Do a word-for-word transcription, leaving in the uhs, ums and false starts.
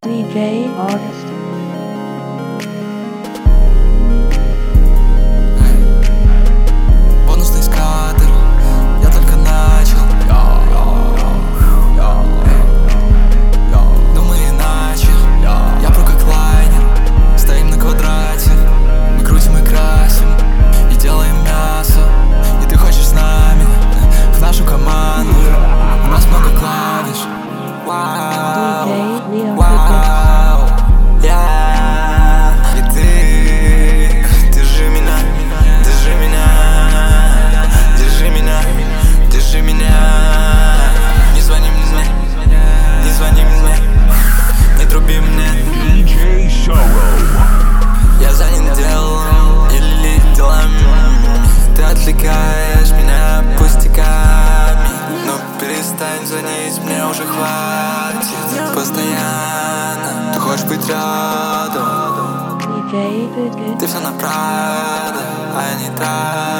ди джей August. Бонусный скатер, я только начал. Думай иначе, я пру как лайнер. Стоим на квадрате, мы крутим и красим, и делаем мясо. И ты хочешь с нами в нашу команду. У нас много клавиш. Вау, вау, я. И ты, держи меня, держи меня, держи меня, держи меня. Не звони мне, не звони мне, не труби мне. ди джей Sorrow. Я занят делом или делами. Ты отвлекаешь меня пустяками. Но перестань звонить, мне уже хватит. Постоянно ты хочешь быть рядом. ди джей Good Good. Ты все направо, а я не так.